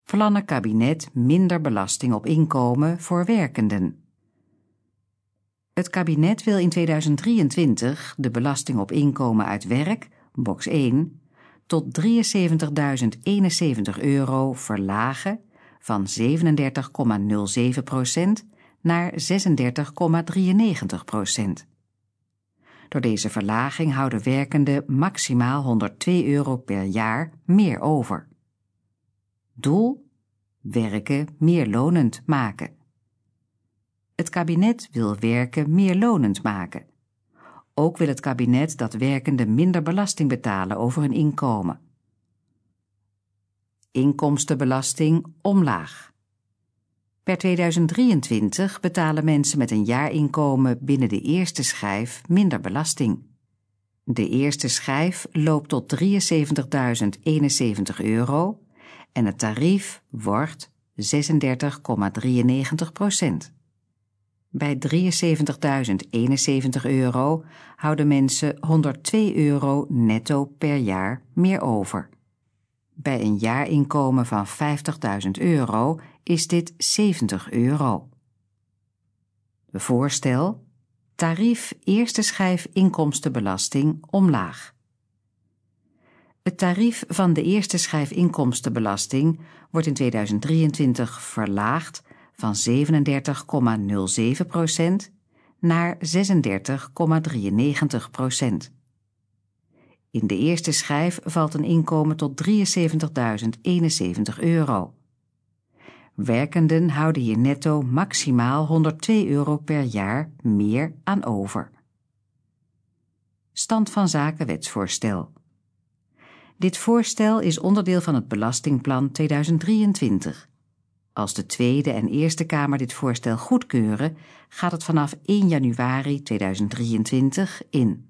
plannen kabinet minder belasting op inkomen voor werkenden. Het kabinet wil in 2023 de belasting op inkomen uit werk, box 1, tot €73.071 verlagen van 37,07% naar 36,93%. Door deze verlaging houden werkenden maximaal €102 per jaar meer over. Doel: werken meer lonend maken. Het kabinet wil werken meer lonend maken. Ook wil het kabinet dat werkenden minder belasting betalen over hun inkomen. Inkomstenbelasting omlaag. Per 2023 betalen mensen met een jaarinkomen binnen de eerste schijf minder belasting. De eerste schijf loopt tot €73.071 en het tarief wordt 36,93%. Bij €73.071 houden mensen €102 netto per jaar meer over. Bij een jaarinkomen van €50.000 is dit €70. Voorstel: tarief eerste schijf inkomstenbelasting omlaag. Het tarief van de eerste schijf inkomstenbelasting wordt in 2023 verlaagd van 37,07% naar 36,93%. In de eerste schijf valt een inkomen tot €73.071. Werkenden houden hier netto maximaal €102 per jaar meer aan over. Stand van zaken wetsvoorstel. Dit voorstel is onderdeel van het Belastingplan 2023. Als de Tweede en Eerste Kamer dit voorstel goedkeuren, gaat het vanaf 1 januari 2023 in.